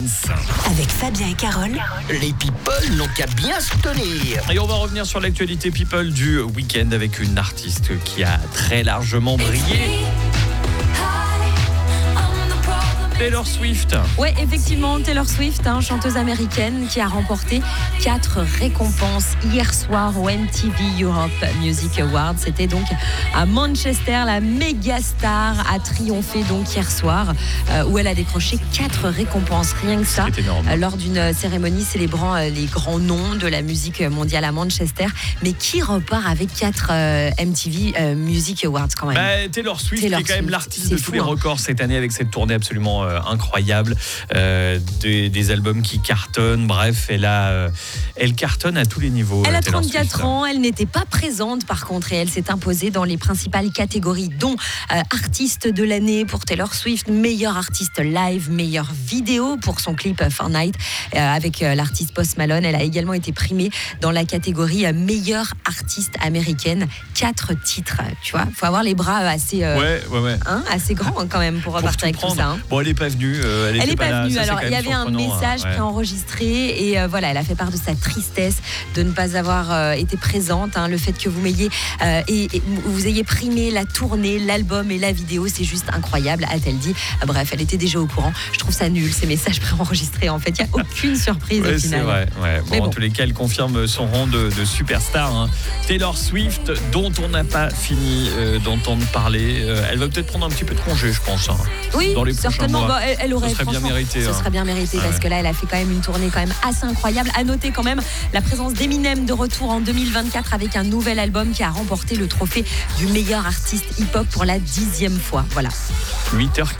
Avec Fabien et Carole, Les people n'ont qu'à bien se tenir. Et on va revenir sur l'actualité people du week-end avec une artiste qui a très largement brillé. Taylor Swift. Ouais, effectivement, Taylor Swift, chanteuse américaine qui a remporté 4 récompenses hier soir au MTV Europe Music Awards. C'était donc à Manchester. La méga star a triomphé donc hier soir où elle a décroché 4 récompenses. Rien que ça, lors d'une cérémonie célébrant les grands noms de la musique mondiale à Manchester. Mais qui repart avec 4 MTV Music Awards quand même? Taylor Swift, qui est quand même l'artiste de tous les records cette année avec cette tournée absolument incroyable, des albums qui cartonnent, bref, elle cartonne à tous les niveaux. Elle a Taylor 34 Swift. ans, elle n'était pas présente par contre et elle s'est imposée dans les principales catégories dont artiste de l'année pour Taylor Swift, meilleur artiste live, meilleure vidéo pour son clip Fortnite avec l'artiste Post Malone. Elle a également été primée dans la catégorie meilleure artiste américaine, 4 titres, tu vois, faut avoir les bras assez assez grands quand même pour repartir avec tout ça. Bon, elle n'est pas venue. Elle n'est pas venue. Ça, alors, il y avait un message préenregistré et voilà, elle a fait part de sa tristesse de ne pas avoir été présente. Le fait que vous m'ayez et vous ayez primé la tournée, l'album et la vidéo, c'est juste incroyable, a-t-elle dit. Bref, elle était déjà au courant. Je trouve ça nul, ces messages préenregistrés. En fait, il n'y a aucune surprise au final. C'est vrai. Bon, en tous les cas, elle confirme son rang de superstar. Taylor Swift, dont on n'a pas fini d'entendre parler. Elle va peut-être prendre un petit peu de congé, je pense. Oui, dans les certainement. Elle aurait, ce serait bien mérité. Ce serait bien mérité parce que là, elle a fait quand même une tournée quand même assez incroyable. À noter quand même la présence d'Eminem de retour en 2024 avec un nouvel album qui a remporté le trophée du meilleur artiste hip-hop pour la 10e fois. Voilà. 8h40.